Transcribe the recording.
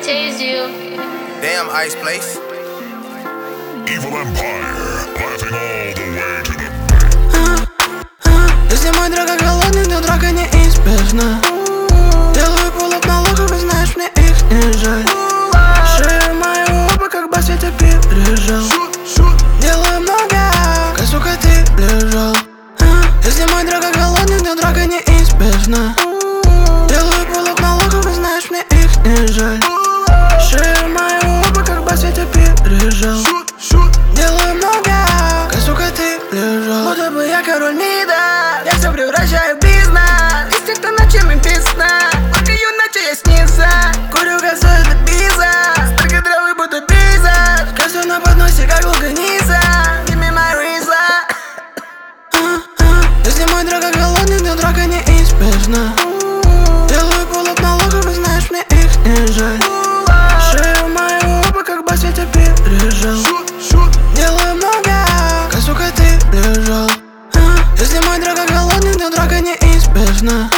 Tase you. Damn, Ice Place. Evil Empire, laughing all the way to the Если мой драка голодный, то драка неизбежна. Делаю пулап на лохов, и знаешь, мне их не жаль. Шею мою оба, как бас ветер пережал. Делаю много, как сука ты лежал. Если мой драка голодный, то драка неизбежна. Делаю пулап на лохов, и знаешь, мне их не жаль. Шею мою оба, как бас ветер пережал. Делаю много, как сука ты лежал. Будто бы я король мида, я все превращаю в бизнес. Из тех, кто ночами пизна, лакаю ночи я снизу. Курю газу, это бизнес, только травы будто бизнес. Косу на подносе, как луганица. Give me my reason. Если мой драка голодный, то драка неизбежна. Делаю пулап на лохов, и знаешь, мне их не жаль. Шею мою оба, как бас ветер пережал. Делаю много, как сука ты лежал. Если мой драка голодный, то драка неизбежна.